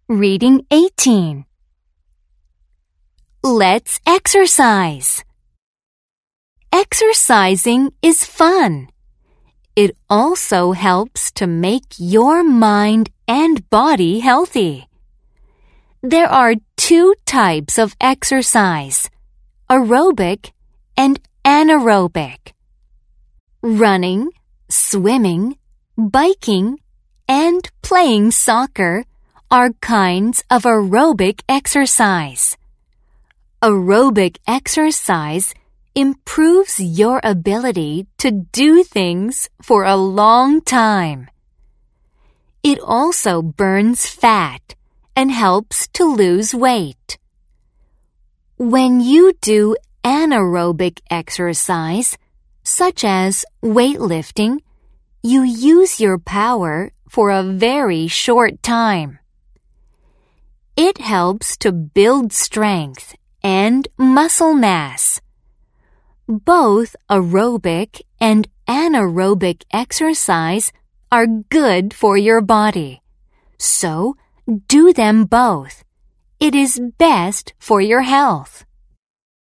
Reading 18. Let's exercise. Exercising is fun. It also helps to make your mind and body healthy. There are two types of exercise, aerobic and anaerobic. Running, swimming, biking, and playing soccer are kinds of aerobic exercise. Aerobic exercise improves your ability to do things for a long time. It also burns fat and helps to lose weight. When you do anaerobic exercise, such as weightlifting, you use your power for a very short time. It helps to build strength and muscle mass. Both aerobic and anaerobic exercise are good for your body, so do them both. It is best for your health.